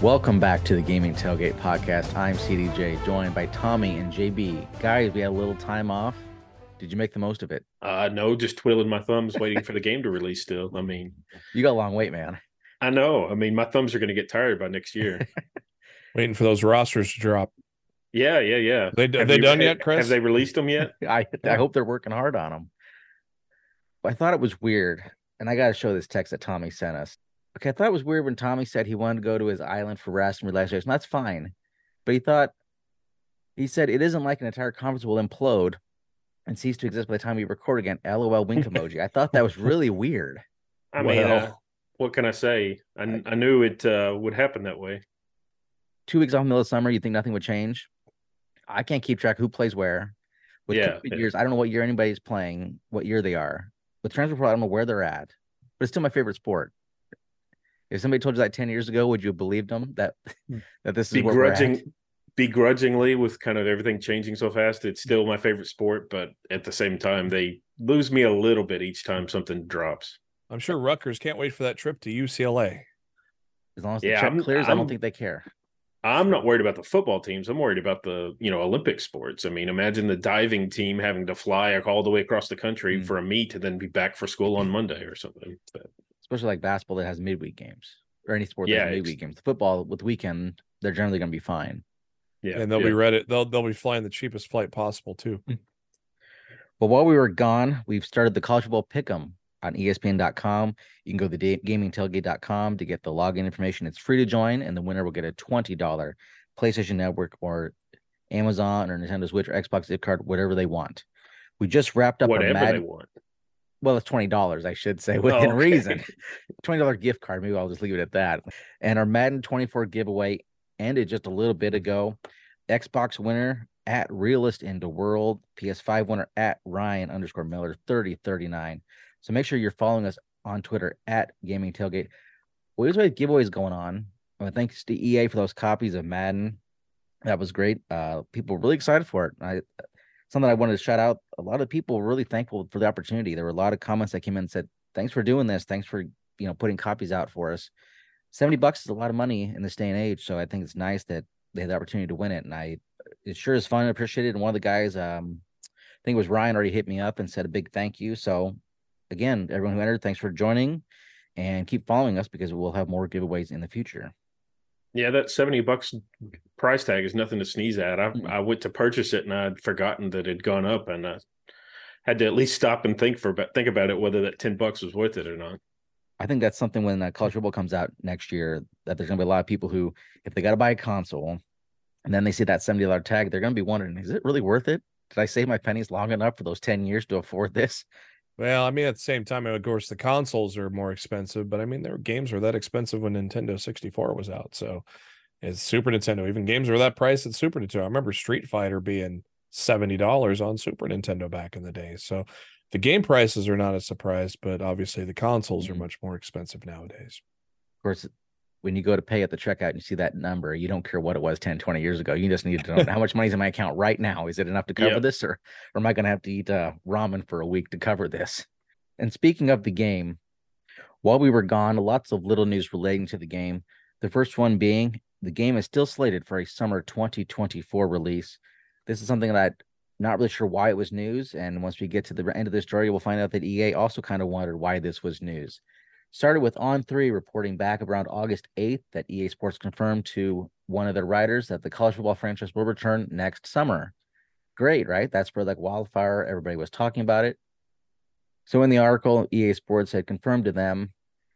Welcome back to the Gaming Tailgate Podcast. I'm CDJ, joined by Tommy and JB. Guys, we had a little time off. Did you make the most of it? No, just twiddling my thumbs, waiting for the game to release still. I mean, You got a long wait, man. I know. I mean, my thumbs are going to get tired by next year. Waiting for those rosters to drop. Yeah. Have they done yet, Chris? Have they released them yet? I hope they're working hard on them. I thought it was weird, and I got to show this text that Tommy sent us. Okay, I thought it was weird when Tommy said he wanted to go to his island for rest and relaxation. That's fine. But he said it isn't like an entire conference will implode and cease to exist by the time we record again. LOL wink emoji. I thought that was really weird. I mean, what can I say? I knew it would happen that way. 2 weeks off in the middle of summer, you think nothing would change? I can't keep track of who plays where. With years, I don't know what year anybody's playing, what year they are. With transfer portal, I don't know where they're at. But it's still my favorite sport. If somebody told you that 10 years ago, would you have believed them that this is where we're at? Begrudgingly, with kind of everything changing so fast, it's still my favorite sport. But at the same time, they lose me a little bit each time something drops. I'm sure Rutgers can't wait for that trip to UCLA. As long as the check clears, I don't think they care. I'm not worried about the football teams. I'm worried about the, Olympic sports. I mean, imagine the diving team having to fly all the way across the country for a meet and then be back for school on Monday or something. But, especially like basketball that has midweek games or any sport that has midweek games. Football with weekend, they're generally going to be fine. Yeah, and they'll be ready. They'll be flying the cheapest flight possible too. But while we were gone, we've started the college football pick'em on ESPN.com. You can go to gamingtailgate.com to get the login information. It's free to join, and the winner will get a $20 PlayStation Network or Amazon or Nintendo Switch or Xbox gift card, whatever they want. We just wrapped up whatever they want. Well, it's $20, I should say, within reason. $20 gift card. Maybe I'll just leave it at that. And our Madden 24 giveaway ended just a little bit ago. Xbox winner at Realist into World. PS5 winner at Ryan_Miller 3039. So make sure you're following us on Twitter at Gaming Tailgate. We always have giveaways going on. Thanks to EA for those copies of Madden. That was great. People were really excited for it. Something I wanted to shout out. A lot of people were really thankful for the opportunity. There were a lot of comments that came in and said, thanks for doing this. Thanks for, putting copies out for us. $70 is a lot of money in this day and age. So I think it's nice that they had the opportunity to win it. And it sure is fun and appreciated. And one of the guys, I think it was Ryan, already hit me up and said a big thank you. So again, everyone who entered, thanks for joining and keep following us because we'll have more giveaways in the future. Yeah, that $70 price tag is nothing to sneeze at. I went to purchase it and I'd forgotten that it had gone up, and I had to at least stop and think about it, whether that $10 was worth it or not. I think that's something when college football comes out next year, that there's going to be a lot of people who, if they got to buy a console and then they see that $70 tag, they're going to be wondering, is it really worth it? Did I save my pennies long enough for those 10 years to afford this? Well, I mean, at the same time, of course, the consoles are more expensive, but I mean, their games were that expensive when Nintendo 64 was out. So it's Super Nintendo. Even games were that price at Super Nintendo. I remember Street Fighter being $70 on Super Nintendo back in the day. So the game prices are not a surprise, but obviously the consoles are much more expensive nowadays. Of course, when you go to pay at the checkout and you see that number, you don't care what it was 10, 20 years ago. You just need to know how much money's in my account right now. Is it enough to cover this, or am I going to have to eat ramen for a week to cover this? And speaking of the game, while we were gone, lots of little news relating to the game. The first one being the game is still slated for a summer 2024 release. This is something that I'm not really sure why it was news. And once we get to the end of this story, we'll find out that EA also kind of wondered why this was news. Started with On3 reporting back around August 8th that EA Sports confirmed to one of their writers that the college football franchise will return next summer. Great, right? That's for like wildfire. Everybody was talking about it. So in the article, EA Sports had confirmed to them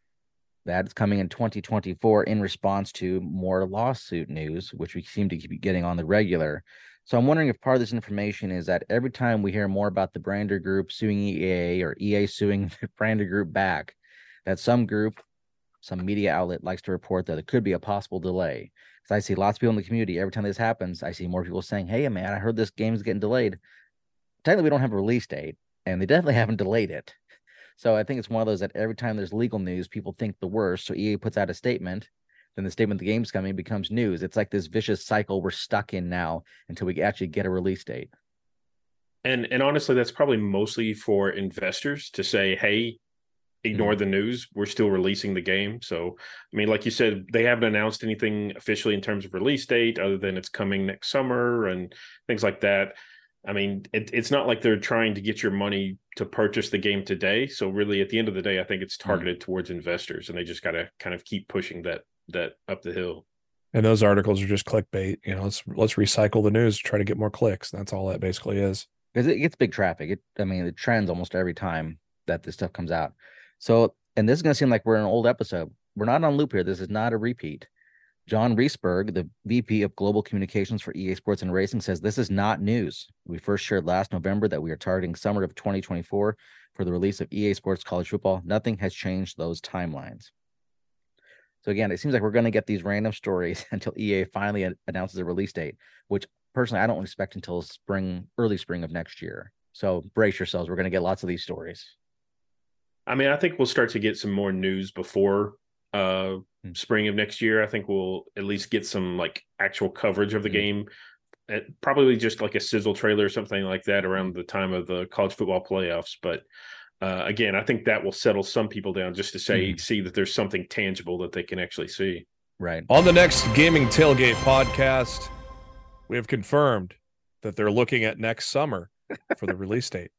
that it's coming in 2024 in response to more lawsuit news, which we seem to keep getting on the regular. So I'm wondering if part of this information is that every time we hear more about the Brander Group suing EA or EA suing the Brander Group back, that some group, some media outlet likes to report that it could be a possible delay. Because I see lots of people in the community, every time this happens, I see more people saying, hey, man, I heard this game is getting delayed. Technically, we don't have a release date, and they definitely haven't delayed it. So I think it's one of those that every time there's legal news, people think the worst. So EA puts out a statement, then the statement the game's coming becomes news. It's like this vicious cycle we're stuck in now until we actually get a release date. And honestly, that's probably mostly for investors to say, hey, ignore the news. We're still releasing the game. So, I mean, like you said, they haven't announced anything officially in terms of release date other than it's coming next summer and things like that. I mean, it's not like they're trying to get your money to purchase the game today. So really, at the end of the day, I think it's targeted towards investors, and they just got to kind of keep pushing that up the hill. And those articles are just clickbait. Let's recycle the news, try to get more clicks. That's all that basically is. Because it gets big traffic. It trends almost every time that this stuff comes out. So, and this is going to seem like we're in an old episode. We're not on loop here. This is not a repeat. John Reisberg, the VP of Global Communications for EA Sports and Racing, says this is not news. We first shared last November that we are targeting summer of 2024 for the release of EA Sports College Football. Nothing has changed those timelines. So again, it seems like we're going to get these random stories until EA finally announces a release date, which personally I don't expect until early spring of next year. So brace yourselves. We're going to get lots of these stories. I mean, I think we'll start to get some more news before spring of next year. I think we'll at least get some like actual coverage of the game. Probably just like a sizzle trailer or something like that around the time of the college football playoffs. But again, I think that will settle some people down just to see that there's something tangible that they can actually see. Right. On the next Gaming Tailgate podcast, we have confirmed that they're looking at next summer for the release date.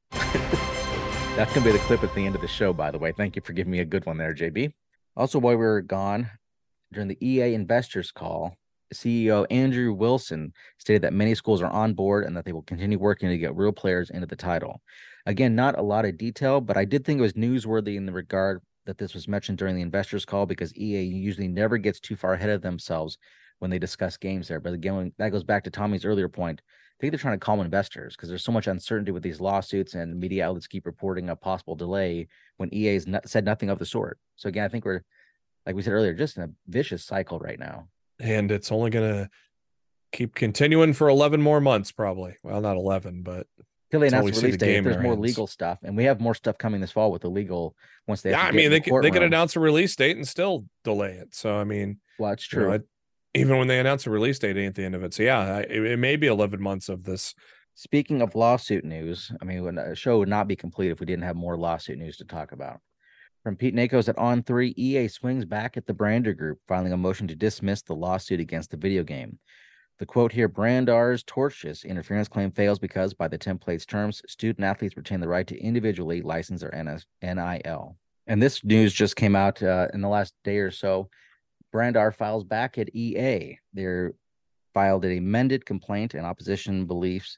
That's going to be the clip at the end of the show, by the way. Thank you for giving me a good one there, JB. Also, while we were gone, during the EA investors call, CEO Andrew Wilson stated that many schools are on board and that they will continue working to get real players into the title. Again, not a lot of detail, but I did think it was newsworthy in the regard that this was mentioned during the investors call, because EA usually never gets too far ahead of themselves when they discuss games there. But again, that goes back to Tommy's earlier point. I think they're trying to calm investors because there's so much uncertainty with these lawsuits, and media outlets keep reporting a possible delay when EA's said nothing of the sort. So again, I think we're, like we said earlier, just in a vicious cycle right now. And it's only going to keep continuing for 11 more months, probably. Well, not 11, but until they announce the release date. If there's more legal stuff, and we have more stuff coming this fall with the legal. Once they, they could announce a release date and still delay it. So I mean, well, that's true. Even when they announce a release date, ain't the end of it. So yeah, it may be 11 months of this. Speaking of lawsuit news, I mean, a show would not be complete if we didn't have more lawsuit news to talk about. From Pete Nakos at On3, EA swings back at the Brander Group, filing a motion to dismiss the lawsuit against the video game. The quote here, Brandar's tortious interference claim fails because, by the template's terms, student athletes retain the right to individually license their NIL. And this news just came out in the last day or so. Brandar files back at EA. They're filed an amended complaint and opposition brief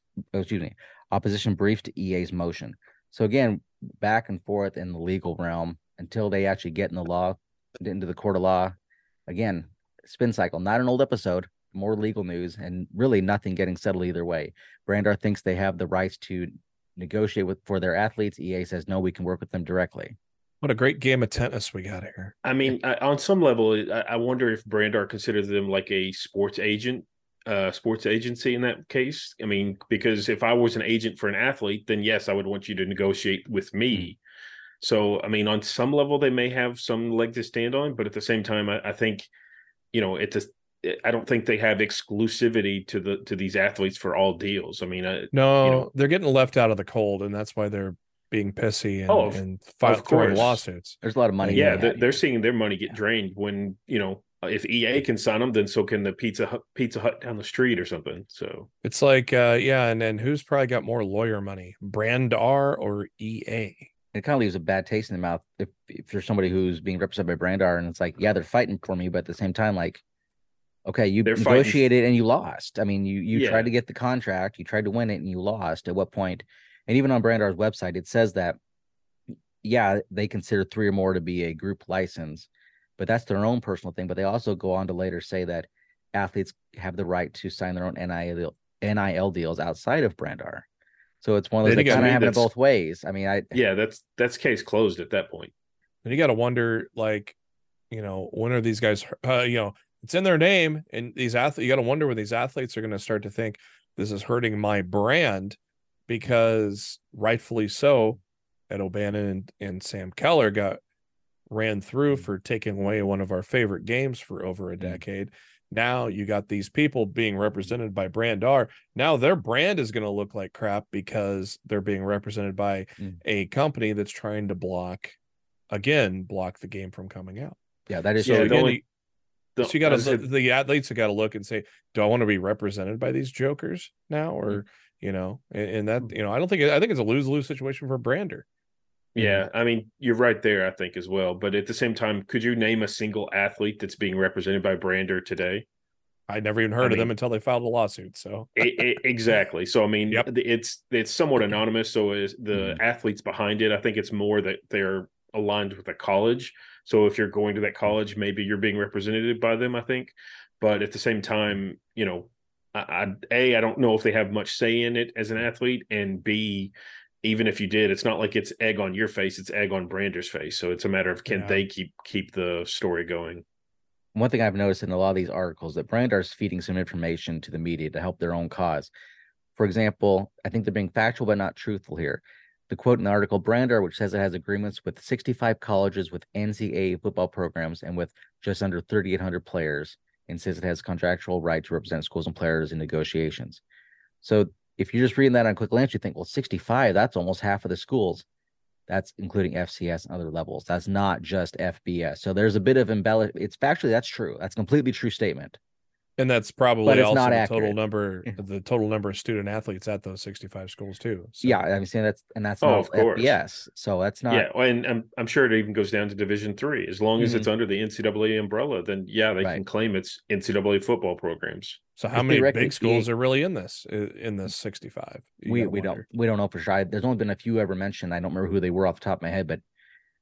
to EA's motion. So again, back and forth in the legal realm until they actually get into the court of law. Again, spin cycle, not an old episode, more legal news, and really nothing getting settled either way. Brandar thinks they have the rights to negotiate for their athletes. EA says, no, we can work with them directly. What a great game of tennis we got here. I mean, on some level, I wonder if Brandar considers them like a sports agency in that case. I mean, because if I was an agent for an athlete, then yes, I would want you to negotiate with me. So, I mean, on some level, they may have some leg to stand on, but at the same time, I think, I don't think they have exclusivity to these athletes for all deals. I mean, they're getting left out of the cold, and that's why they're being pissy and throwing lawsuits. There's a lot of money. Yeah, they're seeing their money get drained when, if EA can sign them, then so can the Pizza Hut down the street or something. So it's like, and then who's probably got more lawyer money, Brandar or EA? It kind of leaves a bad taste in the mouth if you're somebody who's being represented by Brandar, and it's like, yeah, they're fighting for me, but at the same time, like, okay, you negotiated and you lost. I mean, you tried to get the contract, you tried to win it, and you lost. At what point? And even on Brandar's website, it says that, yeah, they consider 3 or more to be a group license, but that's their own personal thing. But they also go on to later say that athletes have the right to sign their own NIL deals outside of Brandar. So it's one of those that kind of have it both ways. I mean, that's case closed at that point. And you got to wonder, like, when are these guys, it's in their name, and these athletes, you got to wonder when these athletes are going to start to think this is hurting my brand, because rightfully so, Ed O'Bannon and Sam Keller ran through for taking away one of our favorite games for over a decade. Now you got these people being represented by Brandar. Now their brand is going to look like crap because they're being represented by a company that's trying to block again block the game from coming out. Yeah, that is So true. again, The, so you got to the athletes have got to look and say, do I want to be represented by these jokers now, or and that I think it's a lose-lose situation for Brander. Yeah, I mean, you're right there, I think, as well. But at the same time, could you name a single athlete that's being represented by Brander today? I never even heard of them until they filed a lawsuit. So exactly. So I mean, yep. it's somewhat anonymous. So is the athletes behind it. I think it's more that they're aligned with a college. So if you're going to that college, maybe you're being represented by them, I think. But at the same time, I don't know if they have much say in it as an athlete, and B, even if you did, it's not like it's egg on your face, it's egg on Brander's face. So it's a matter of can they keep the story going. One thing I've noticed in a lot of these articles that Brander is feeding some information to the media to help their own cause. For example, I think they're being factual but not truthful here. The quote in the article, Brander, which says it has agreements with 65 colleges with NCAA football programs and with just under 3,800 players, and says it has contractual right to represent schools and players in negotiations. So if you're just reading that on a quick glance, you think, well, 65, that's almost half of the schools. That's including FCS and other levels. That's not just FBS. So there's a bit of embellish. It's factually, that's true. That's a completely true statement. And that's probably also the total number of student athletes at those 65 schools too. So. Yeah, I'm saying that's not of course. FBS. So that's not. Yeah, and I'm sure it even goes down to Division III. As long as it's under the NCAA umbrella, then they can claim it's NCAA football programs. So how many big schools are really in this 65? We don't know for sure. There's only been a few ever mentioned. I don't remember who they were off the top of my head, but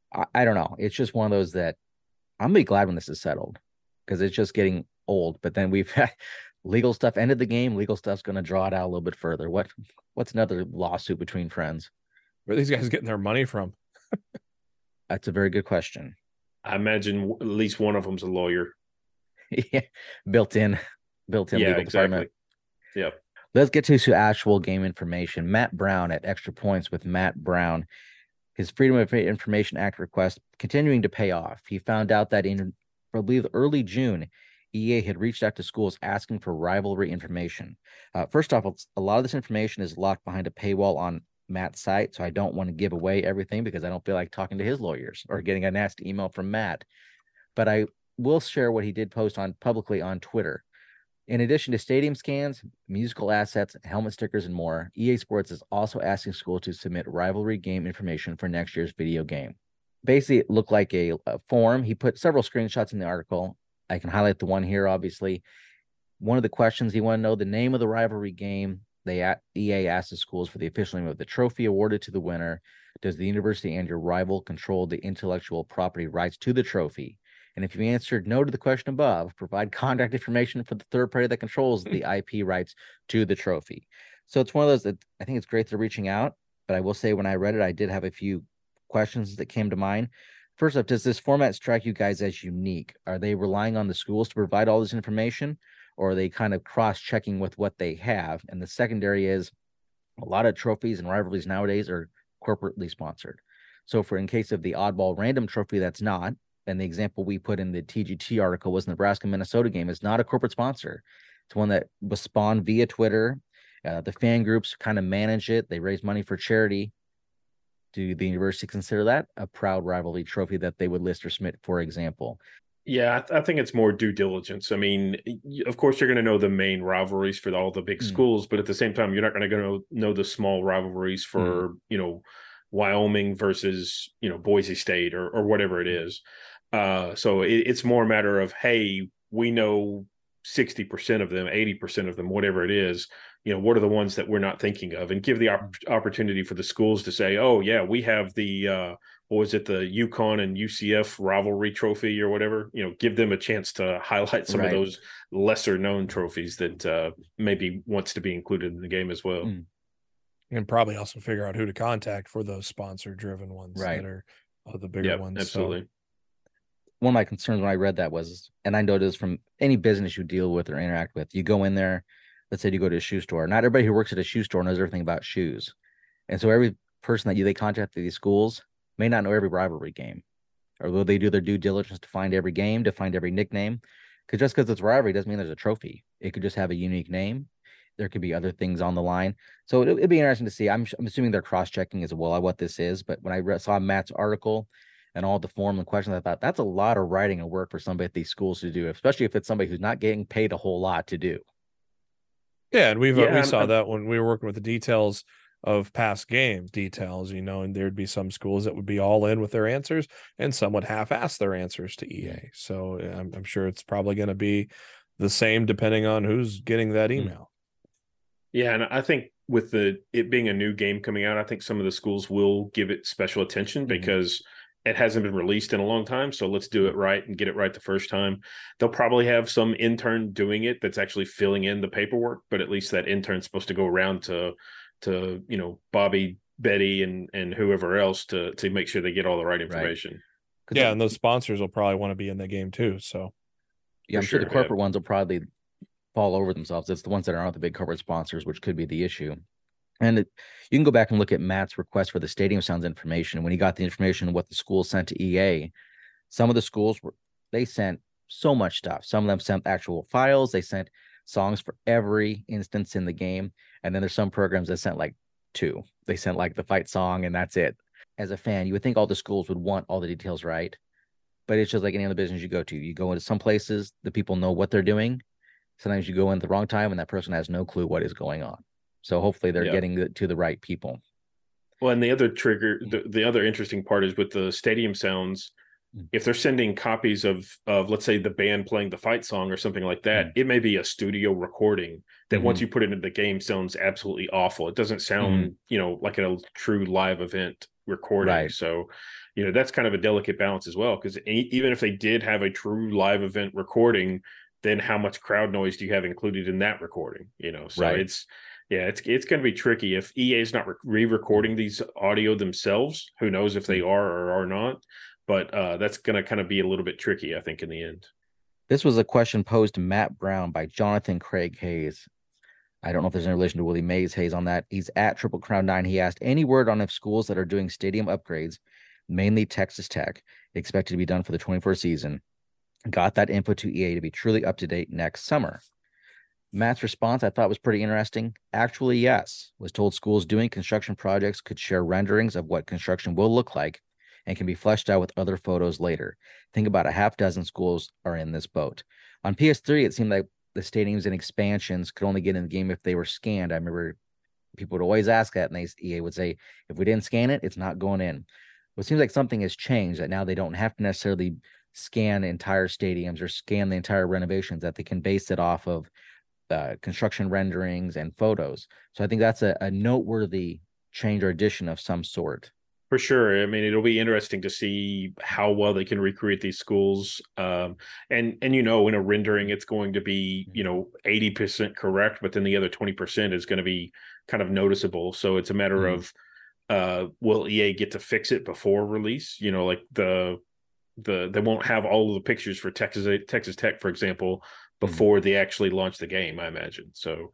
I don't know. It's just one of those that I'm gonna be glad when this is settled because it's just getting old. But then we've had legal stuff ended the game. Legal stuff's going to draw it out a little bit further. What's another lawsuit between friends? Where are these guys getting their money from? That's a very good question. I imagine at least one of them's a lawyer. Yeah, built in legal department. Yeah. Let's get to actual game information. Matt Brown at Extra Points with Matt Brown. His Freedom of Information Act request continuing to pay off. He found out that in, I believe, early June, EA had reached out to schools asking for rivalry information. First off, a lot of this information is locked behind a paywall on Matt's site, so I don't want to give away everything because I don't feel like talking to his lawyers or getting a nasty email from Matt. But I will share what he did post publicly on Twitter. In addition to stadium scans, musical assets, helmet stickers, and more, EA Sports is also asking schools to submit rivalry game information for next year's video game. Basically, it looked like a form. He put several screenshots in the article. I can highlight the one here, obviously. One of the questions he wanted to know the name of the rivalry game. EA asked the schools for the official name of the trophy awarded to the winner. Does the university and your rival control the intellectual property rights to the trophy? And if you answered no to the question above, provide contact information for the third party that controls the IP rights to the trophy. So it's one of those that I think it's great they're reaching out, but I will say when I read it, I did have a few questions that came to mind. First off, does this format strike you guys as unique? Are they relying on the schools to provide all this information, or are they kind of cross-checking with what they have? And the secondary is a lot of trophies and rivalries nowadays are corporately sponsored. So in case of the oddball random trophy that's not, and the example we put in the TGT article was Nebraska-Minnesota game, is not a corporate sponsor. It's one that was spawned via Twitter. The fan groups kind of manage it. They raise money for charity. Do the university consider that a proud rivalry trophy that they would list or submit, for example? Yeah, I think it's more due diligence. I mean, of course, you're going to know the main rivalries for all the big schools, but at the same time, you're not going to know the small rivalries for, Wyoming versus, Boise State or whatever it is. So it's more a matter of, hey, we know 60% of them, 80% of them, whatever it is, what are the ones that we're not thinking of, and give the opportunity for the schools to say, oh yeah, we have the, what was it? The UConn and UCF rivalry trophy or whatever, give them a chance to highlight some of those lesser known trophies that maybe wants to be included in the game as well. And probably also figure out who to contact for those sponsor driven ones that are the bigger ones. Absolutely. So, one of my concerns when I read that was, and I know this from any business you deal with or interact with, you go in there, let's say you go to a shoe store. Not everybody who works at a shoe store knows everything about shoes. And so every person that they contact at these schools may not know every rivalry game. Or will they do their due diligence to find every game, to find every nickname? Because just because it's rivalry doesn't mean there's a trophy. It could just have a unique name. There could be other things on the line. So it'd be interesting to see. I'm assuming they're cross-checking as well at what this is. But when I saw Matt's article, and all the form and questions. I thought that's a lot of writing and work for somebody at these schools to do, especially if it's somebody who's not getting paid a whole lot to do. Yeah, and Yeah, we saw that when we were working with the details of past game details, and there'd be some schools that would be all in with their answers, and some would half-ass their answers to EA. So I'm sure it's probably going to be the same depending on who's getting that email. Yeah, and I think with it being a new game coming out, I think some of the schools will give it special attention because it hasn't been released in a long time. So let's do it right and get it right the first time. They'll probably have some intern doing it that's actually filling in the paperwork, but at least that intern's supposed to go around to Bobby, Betty, and whoever else to make sure they get all the right information. Right. Yeah, and those sponsors will probably want to be in the game too. So yeah, I'm sure the corporate ones will probably fall over themselves. It's the ones that aren't the big corporate sponsors, which could be the issue. And you can go back and look at Matt's request for the Stadium Sounds information. When he got the information, what the school sent to EA, some of the schools they sent so much stuff. Some of them sent actual files. They sent songs for every instance in the game. And then there's some programs that sent like 2. They sent like the fight song and that's it. As a fan, you would think all the schools would want all the details right. But it's just like any other business you go to. You go into some places, the people know what they're doing. Sometimes you go in at the wrong time and that person has no clue what is going on. So hopefully they're getting to the right people. Well, and the other the other interesting part is with the Stadium Sounds, if they're sending copies of let's say the band playing the fight song or something like that, it may be a studio recording that once you put it into the game sounds absolutely awful. It doesn't sound, like a true live event recording. Right. So, that's kind of a delicate balance as well, because even if they did have a true live event recording, then how much crowd noise do you have included in that recording? So it's going to be tricky if EA is not re-recording these audio themselves. Who knows if they are or are not? But that's going to kind of be a little bit tricky, I think, in the end. This was a question posed to Matt Brown by Jonathan Craig Hayes. I don't know if there's any relation to Willie Mays Hayes on that. He's at Triple Crown 9. He asked, any word on if schools that are doing stadium upgrades, mainly Texas Tech, expected to be done for the 24th season, got that info to EA to be truly up to date next summer? Matt's response I thought was pretty interesting. Actually, yes. Was told schools doing construction projects could share renderings of what construction will look like and can be fleshed out with other photos later. Think about a half dozen schools are in this boat. On PS3, it seemed like the stadiums and expansions could only get in the game if they were scanned. I remember people would always ask that, and EA would say, if we didn't scan it, it's not going in. Well, it seems like something has changed, that now they don't have to necessarily scan entire stadiums or scan the entire renovations, that they can base it off of construction renderings and photos. So I think that's a noteworthy change or addition of some sort. For sure. I mean, it'll be interesting to see how well they can recreate these schools. And in a rendering, it's going to be, 80% correct, but then the other 20% is going to be kind of noticeable. So it's a matter of, will EA get to fix it before release? Like they won't have all of the pictures for Texas Tech, for example, before they actually launch the game, I imagine. So,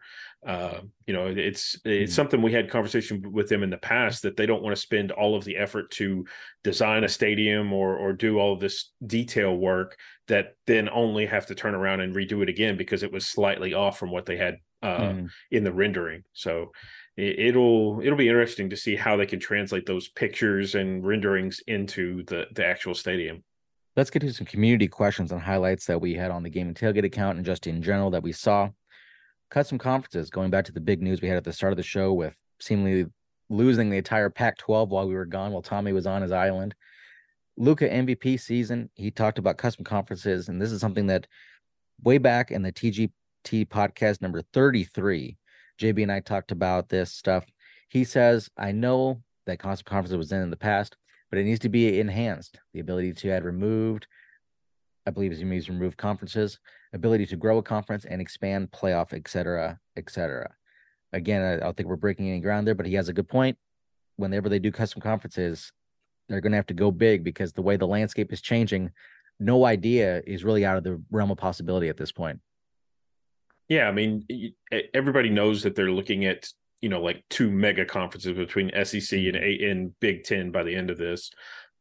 it's something we had conversation with them in the past, that they don't want to spend all of the effort to design a stadium or do all of this detail work that then only have to turn around and redo it again because it was slightly off from what they had in the rendering. So it'll be interesting to see how they can translate those pictures and renderings into the actual stadium. Let's get to some community questions and highlights that we had on the Gaming Tailgate account and just in general that we saw. Custom conferences, going back to the big news we had at the start of the show with seemingly losing the entire Pac-12 while we were gone, while Tommy was on his island. Luka MVP season, he talked about custom conferences, and this is something that way back in the TGT podcast number 33, JB and I talked about this stuff. He says, I know that custom conferences was in the past, but it needs to be enhanced. The ability to add removed, I believe he means removed conferences, ability to grow a conference and expand playoff, et cetera, et cetera. Again, I don't think we're breaking any ground there, but he has a good point. Whenever they do custom conferences, they're going to have to go big because the way the landscape is changing, no idea is really out of the realm of possibility at this point. Yeah, I mean, everybody knows that they're looking at, like 2 mega conferences between SEC and Big Ten by the end of this.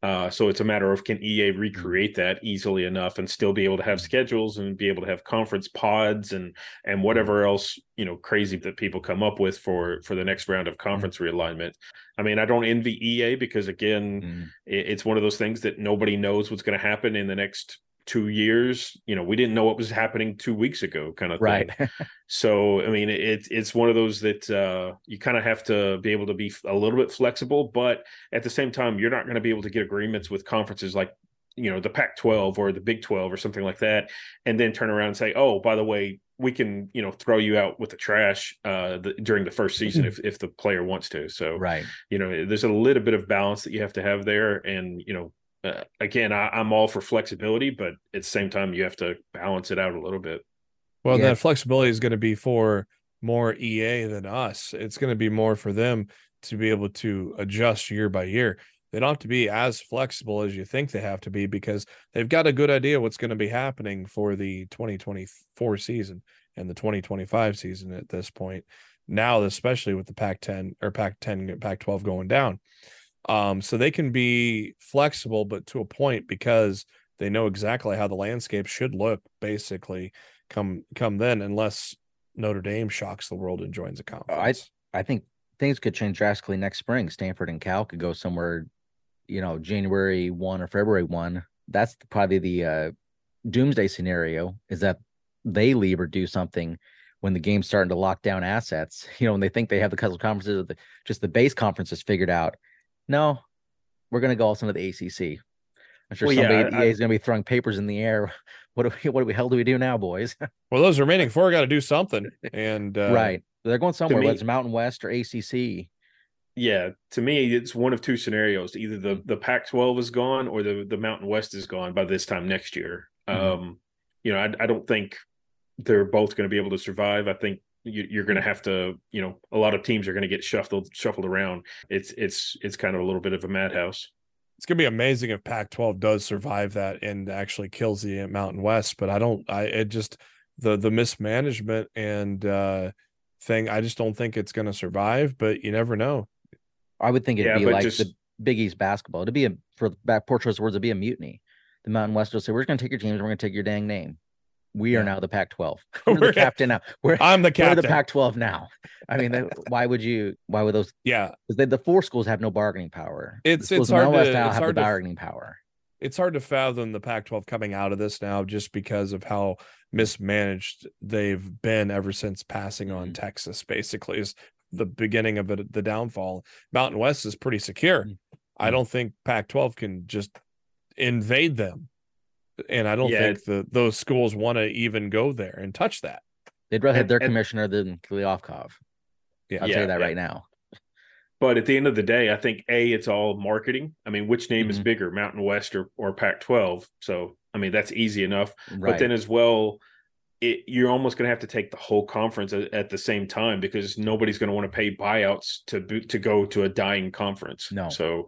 So it's a matter of, can EA recreate that easily enough and still be able to have schedules and be able to have conference pods and whatever else, crazy that people come up with for the next round of conference realignment. I mean, I don't envy EA because, again, it's one of those things that nobody knows what's going to happen in the next 2 years. We didn't know what was happening 2 weeks ago, kind of thing. Right. So, I mean, it's one of those that you kind of have to be able to be a little bit flexible, but at the same time, you're not going to be able to get agreements with conferences like, the Pac-12 or the Big 12 or something like that, and then turn around and say, oh, by the way, we can, throw you out with the trash during the first season if the player wants to. So, right. There's a little bit of balance that you have to have there. And, again, I'm all for flexibility, but at the same time, you have to balance it out a little bit. Well, that flexibility is going to be for more EA than us. It's going to be more for them to be able to adjust year by year. They don't have to be as flexible as you think they have to be, because they've got a good idea what's going to be happening for the 2024 season and the 2025 season at this point. Now, especially with the Pac-10 or Pac-10, Pac-12 going down. So they can be flexible, but to a point, because they know exactly how the landscape should look basically come then, unless Notre Dame shocks the world and joins a conference. I think things could change drastically next spring. Stanford and Cal could go somewhere, January 1 or February 1. That's probably the doomsday scenario, is that they leave or do something when the game's starting to lock down assets, when they think they have the couple conferences, just the base conferences figured out. No, we're going to go also into the ACC. I'm sure somebody at EA is going to be throwing papers in the air. What the hell do we do now, boys? Well, those remaining four got to do something. And right. They're going somewhere, whether it's Mountain West or ACC. Yeah, to me, it's one of two scenarios. Either the Pac-12 is gone or the Mountain West is gone by this time next year. I don't think they're both going to be able to survive. I think you're going to have to, a lot of teams are going to get shuffled around. It's kind of a little bit of a madhouse. It's going to be amazing if Pac-12 does survive that and actually kills the Mountain West. But the mismanagement and thing, I just don't think it's going to survive, but you never know. I would think it'd be like the Big East basketball. It'd be poor choice of words, it'd be a mutiny. The Mountain West will say, we're just going to take your teams and we're going to take your dang name. We are now the Pac-12. We're the captain now. I'm the captain. We're the Pac-12 now. I mean, why would those? Yeah, because the four schools have no bargaining power. It's hard to have the bargaining power. It's hard to fathom the Pac-12 coming out of this now, just because of how mismanaged they've been ever since passing on Texas. Basically, is the beginning of the downfall. Mountain West is pretty secure. I don't think Pac-12 can just invade them. And I don't think those schools want to even go there and touch that. They'd rather have their commissioner than Kliavkov. I'll tell you that right now. But at the end of the day, I think it's all marketing. I mean, which name is bigger, Mountain West or Pac-12? So, I mean, that's easy enough. Right. But then as well, you're almost going to have to take the whole conference at the same time, because nobody's going to want to pay buyouts to go to a dying conference. No. So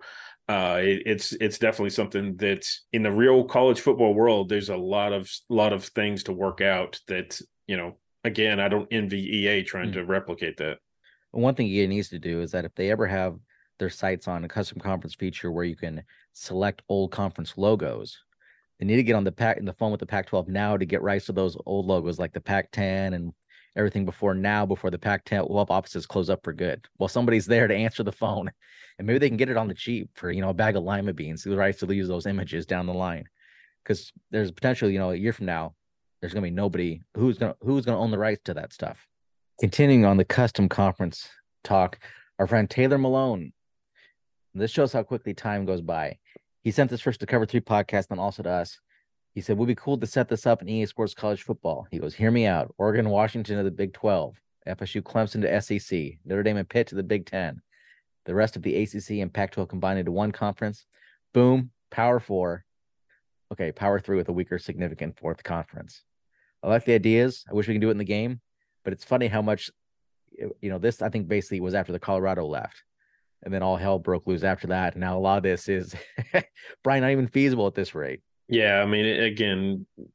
it's definitely something that in the real college football world, there's a lot of things to work out that, again, I don't envy EA trying to replicate that. One thing EA needs to do is that if they ever have their sites on a custom conference feature where you can select old conference logos, they need to get on the phone with the Pac-12 now to get rights to those old logos, like the Pac-10 and everything before the Pac-12 offices close up for good. Well, somebody's there to answer the phone, and maybe they can get it on the cheap for, a bag of lima beans, the rights to use those images down the line. Because there's potential, a year from now, there's going to be nobody who's going to own the rights to that stuff. Continuing on the custom conference talk, our friend Taylor Malone. This shows how quickly time goes by. He sent this first to Cover 3 podcast and also to us. He said, would be cool to set this up in EA Sports College Football. He goes, hear me out. Oregon, Washington to the Big 12. FSU, Clemson to SEC. Notre Dame and Pitt to the Big 10. The rest of the ACC and Pac-12 combined into one conference. Boom, Power 4. Okay, Power 3 with a weaker, significant fourth conference. I like the ideas. I wish we can do it in the game. But it's funny how much, this, I think, basically was after the Colorado left. And then all hell broke loose after that. And now a lot of this is probably not even feasible at this rate. Yeah, I mean, again,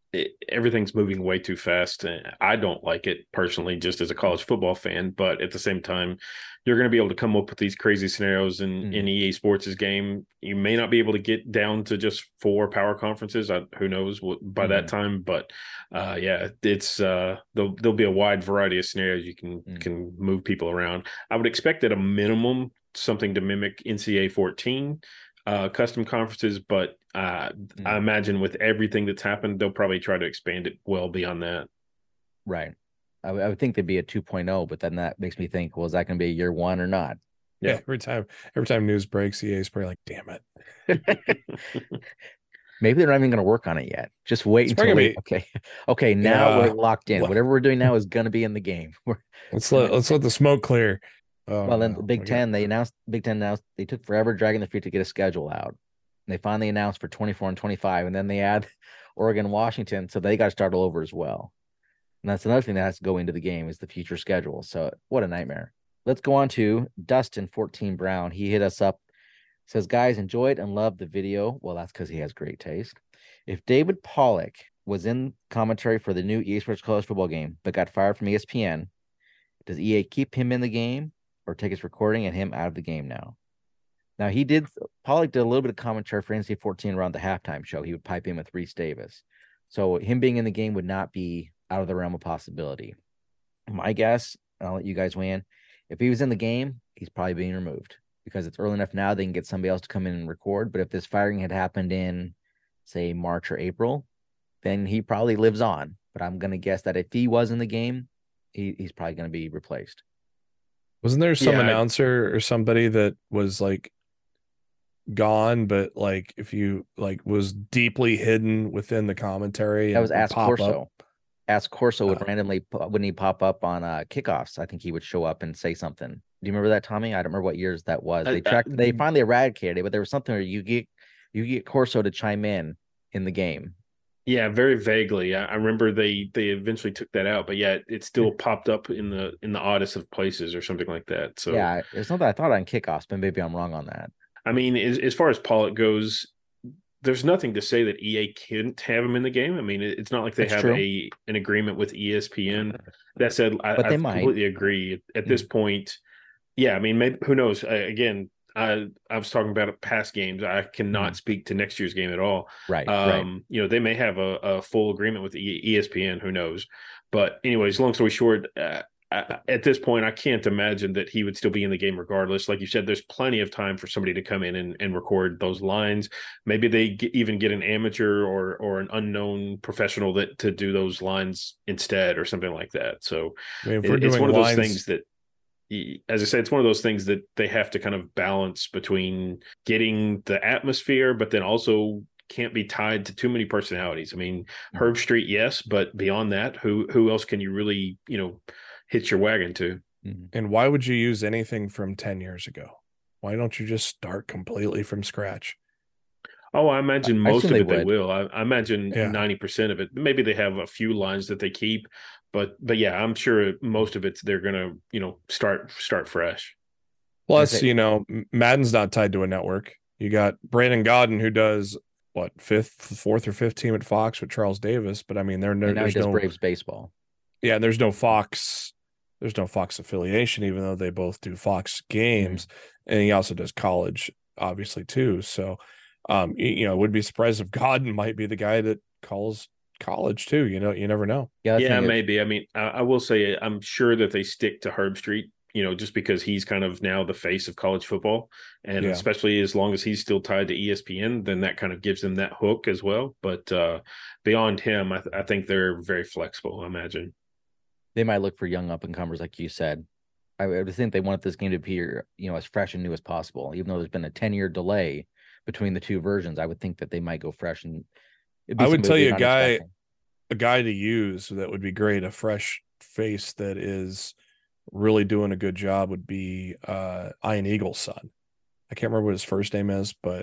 everything's moving way too fast. I don't like it personally, just as a college football fan. But at the same time, you're going to be able to come up with these crazy scenarios in EA Sports' game. You may not be able to get down to just 4 power conferences. Who knows by that time? But it's there'll be a wide variety of scenarios you can move people around. I would expect at a minimum something to mimic NCAA 14. Custom conferences, but I imagine with everything that's happened, they'll probably try to expand it well beyond that. Right. I would think they'd be a 2.0, but then that makes me think, well, is that going to be a year 1 or not? Yeah. Every time news breaks, EA is probably like, damn it. Maybe they're not even going to work on it yet. Just wait until okay. Now we're locked in. Whatever we're doing now is going to be in the game. Let's let the smoke clear. Then the Big Ten, they announced they took forever dragging their feet to get a schedule out. And they finally announced for 24 and 25, and then they add Oregon and Washington, so they got to start all over as well. And that's another thing that has to go into the game is the future schedule. So what a nightmare. Let's go on to Dustin 14 Brown. He hit us up, says, guys, enjoyed and loved the video. Well, that's because he has great taste. If David Pollack was in commentary for the new EA Sports College football game, but got fired from ESPN, does EA keep him in the game or take his recording and him out of the game now? Now, Pollack did a little bit of commentary for NC 14 around the halftime show. He would pipe in with Reese Davis. So him being in the game would not be out of the realm of possibility. My guess, and I'll let you guys weigh in, if he was in the game, he's probably being removed because it's early enough now they can get somebody else to come in and record. But if this firing had happened in, say, March or April, then he probably lives on. But I'm going to guess that if he was in the game, he's probably going to be replaced. Wasn't there some announcer or somebody that was like gone, but like if you like was deeply hidden within the commentary? That was Ask Corso. Ask Corso would randomly, when he pop up on kickoffs, I think he would show up and say something. Do you remember that, Tommy? I don't remember what years that was. They finally eradicated it, but there was something where you get Corso to chime in the game. Yeah, very vaguely. I remember they eventually took that out, but yeah, it still popped up in the oddest of places or something like that. So yeah, it's something I thought on kickoffs, but maybe I'm wrong on that. I mean, as far as Pollack goes, there's nothing to say that EA couldn't have him in the game. I mean, it's not like they have an agreement with ESPN. That said, I completely agree. At this point, yeah, I mean, maybe, who knows? Again, I was talking about past games. I cannot speak to next year's game at all. Right. You know, they may have a full agreement with ESPN. Who knows? But anyways, long story short, at this point, I can't imagine that he would still be in the game regardless. Like you said, there's plenty of time for somebody to come in and record those lines. Maybe they even get an amateur or an unknown professional to do those lines instead or something like that. So I mean, it's one of those things that, as I said, it's one of those things that they have to kind of balance between getting the atmosphere, but then also can't be tied to too many personalities. I mean, Herb Street, yes, but beyond that, who else can you really, hitch your wagon to? And why would you use anything from 10 years ago? Why don't you just start completely from scratch? Oh, I imagine most of it they will. I imagine 90% of it. Maybe they have a few lines that they keep, but yeah, I'm sure most of it they're gonna, start fresh. Plus, Madden's not tied to a network. You got Brandon Gaudin who does what, fourth or fifth team at Fox with Charles Davis, but I mean there's no Braves baseball. Yeah, there's no Fox affiliation, even though they both do Fox games, and he also does college, obviously too. So, would be surprised if Godden might be the guy that calls college too. You never know. Yeah, maybe. I mean, I will say I'm sure that they stick to Herb Street, just because he's kind of now the face of college football, and especially as long as he's still tied to ESPN, then that kind of gives them that hook as well. But beyond him, I think they're very flexible. I imagine. They might look for young up-and-comers, like you said. I would think they want this game to appear, as fresh and new as possible. Even though there's been a 10-year delay between the two versions, I would think that they might go fresh. And I would tell you a guy to use that would be great, a fresh face that is really doing a good job would be Ian Eagle's son. I can't remember what his first name is, but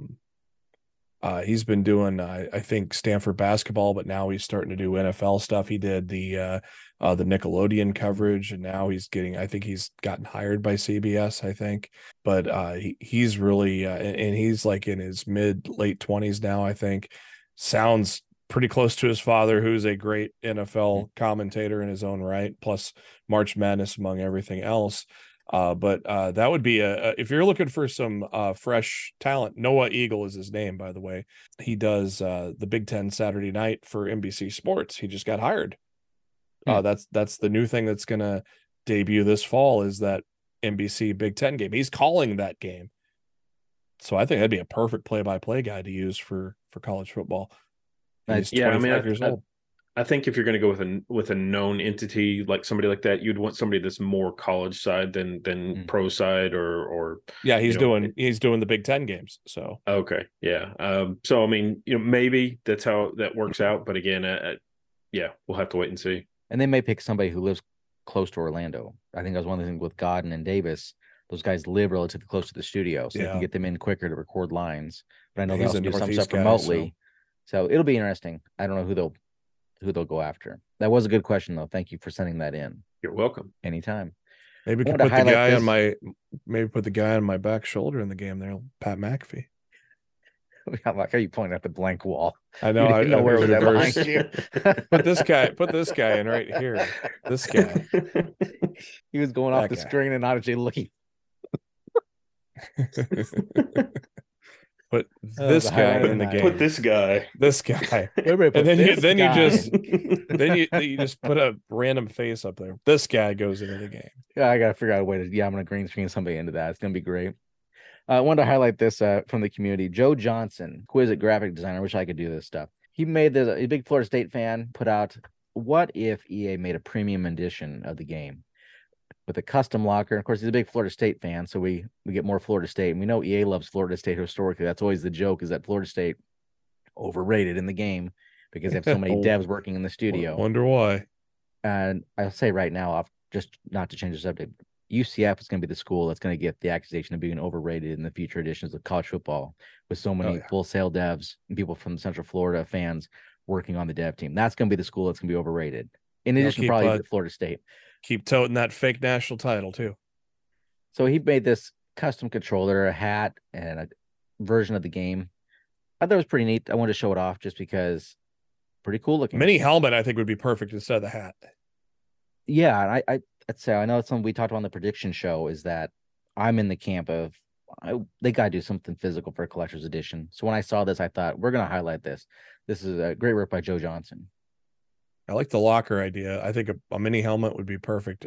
he's been doing, I think, Stanford basketball, but now he's starting to do NFL stuff. He did the Nickelodeon coverage, and now he's gotten hired by CBS, I think. But he's really, and he's like in his late 20s now, I think. Sounds pretty close to his father, who's a great NFL Mm-hmm. commentator in his own right, plus March Madness among everything else. But that would be if you're looking for some fresh talent. Noah Eagle is his name, by the way. He does the Big Ten Saturday night for NBC Sports. He just got hired. That's the new thing that's going to debut this fall, is that NBC Big Ten game. He's calling that game. So I think that'd be a perfect play-by-play guy to use for college football. He's 25 years old. I think if you're going to go with a known entity like somebody like that, you'd want somebody that's more college side than pro side or yeah, he's doing the Big Ten games. So okay, yeah. So I mean, maybe that's how that works out. But again, yeah, we'll have to wait and see. And they may pick somebody who lives close to Orlando. I think that was one of the things with Godden and Davis. Those guys live relatively close to the studio, so they can get them in quicker to record lines. But I know they also do some stuff remotely. So it'll be interesting. I don't know who they'll go after. That was a good question, though. Thank you for sending that in. You're welcome. Anytime. Maybe put the guy on my back shoulder in the game there, Pat McAfee. Like, are you pointing at the blank wall? I know. I know where it was behind you. Put this guy in right here. This guy. He was going off the screen and not actually looking. Put this guy in the game. Put this guy. This guy. And then you just put a random face up there. This guy goes into the game. Yeah, I gotta figure out a way to. Yeah, I'm gonna green screen somebody into that. It's gonna be great. I wanted to highlight this from the community. Joe Johnson, Quizit graphic designer. I wish I could do this stuff. He made this. A big Florida State fan put out, what if EA made a premium edition of the game with a custom locker? Of course, he's a big Florida State fan, so we get more Florida State. And we know EA loves Florida State historically. That's always the joke, is that Florida State overrated in the game because they have so many devs working in the studio. Wonder why. And I'll say right now, just not to change the subject, UCF is going to be the school that's going to get the accusation of being overrated in the future editions of college football, with so many Full Sail devs and people from Central Florida fans working on the dev team. That's going to be the school that's going to be overrated. In addition, probably to Florida State. Keep toting that fake national title too. So he made this custom controller, a hat, and a version of the game. I thought it was pretty neat. I wanted to show it off just because pretty cool looking. Mini helmet, I think, would be perfect instead of the hat. Yeah, and I'd say, I know it's something we talked about on the prediction show, is that I'm in the camp of they got to do something physical for a collector's edition. So when I saw this, I thought, we're going to highlight this. This is a great work by Joe Johnson. I like the locker idea. I think a mini helmet would be perfect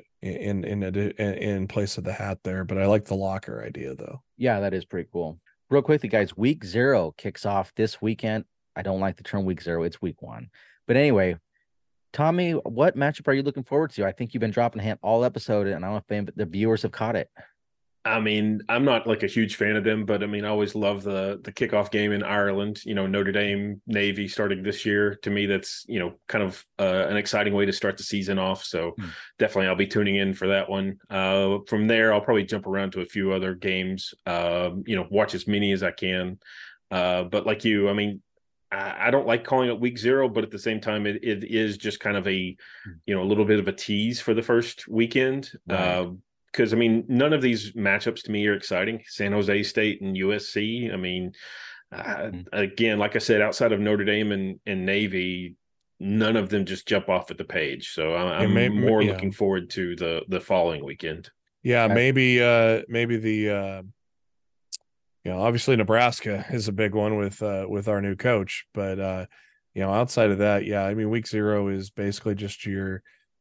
in place of the hat there, but I like the locker idea, though. Yeah, that is pretty cool. Real quickly, guys, week 0 kicks off this weekend. I don't like the term week 0. It's week 1. But anyway, Tommy, what matchup are you looking forward to? I think you've been dropping a hint all episode, and I don't know if the viewers have caught it. I mean, I'm not like a huge fan of them, but I mean, I always love the kickoff game in Ireland. Notre Dame, Navy starting this year. To me, that's kind of an exciting way to start the season off. So definitely, I'll be tuning in for that one. From there, I'll probably jump around to a few other games. Watch as many as I can. But like you, I mean, I don't like calling it week 0, but at the same time, it is just kind of a little bit of a tease for the first weekend. Right. Because, I mean, none of these matchups to me are exciting. San Jose State and USC. I mean, again, like I said, outside of Notre Dame and Navy, none of them just jump off at the page. So I'm more looking forward to the following weekend. Yeah, maybe the obviously Nebraska is a big one with our new coach, but outside of that, yeah, I mean, week 0 is basically just your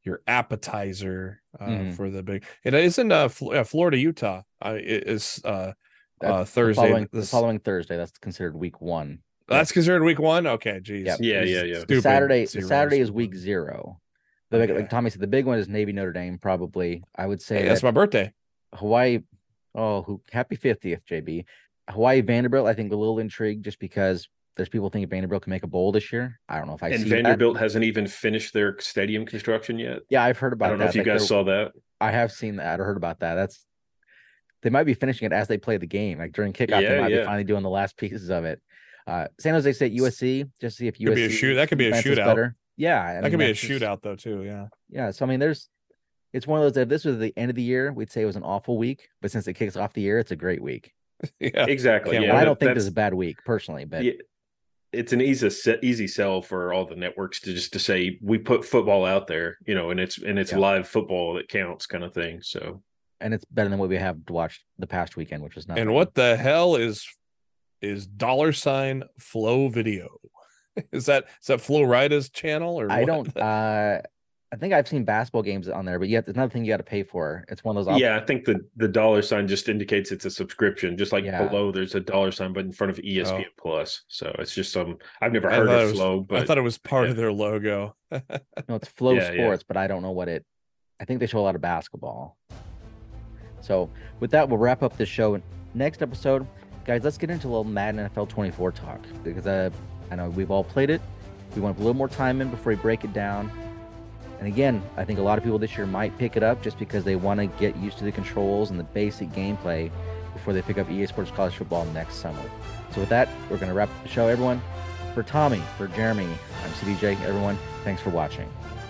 appetizer for the big. It isn't Florida Utah. It is Thursday. The following Thursday. That's considered week 1. That's considered week 1. Okay, geez. Yep. Yeah. Saturday is week 0. Like Tommy said, the big one is Navy Notre Dame. Probably, I would say that's my birthday. Hawaii. Happy 50th, JB. Hawaii Vanderbilt. I think a little intrigued just because there's people thinking Vanderbilt can make a bowl this year. I don't know if I see that. And Vanderbilt hasn't even finished their stadium construction yet. Yeah, I've heard about that. I don't know if you guys saw that. I have seen that or heard about that. They might be finishing it as they play the game. Like during kickoff, they might be finally doing the last pieces of it. San Jose State, USC, just to see if USC that could be a shootout. Better. Yeah, that could be a shootout though too. Yeah. Yeah. So I mean, it's one of those. If this was the end of the year, we'd say it was an awful week. But since it kicks off the year, it's a great week. Yeah, exactly. I don't think this is a bad week personally, but it's an easy sell for all the networks to just to say we put football out there, and it's live football that counts, kind of thing. So, and it's better than what we have to watch the past weekend, which was nothing. And what the hell is $Flow Video? Is that Flo Rida's channel, or I what? don't I think I've seen basketball games on there, but yet there's another thing you got to pay for. It's one of those. I think the $ just indicates it's a subscription, just like below there's a $, but in front of ESPN Plus. So it's just I've never heard of Flow, but I thought it was part of their logo. No, it's Flow Sports, but I don't know what I think they show a lot of basketball. So with that, we'll wrap up this show. Next episode, guys, let's get into a little Madden NFL 24 talk, because I know we've all played it. We want a little more time in before we break it down. And again, I think a lot of people this year might pick it up just because they want to get used to the controls and the basic gameplay before they pick up EA Sports College Football next summer. So with that, we're going to wrap up the show, everyone. For Tommy, for Jeremy, I'm CDJ. Everyone, thanks for watching.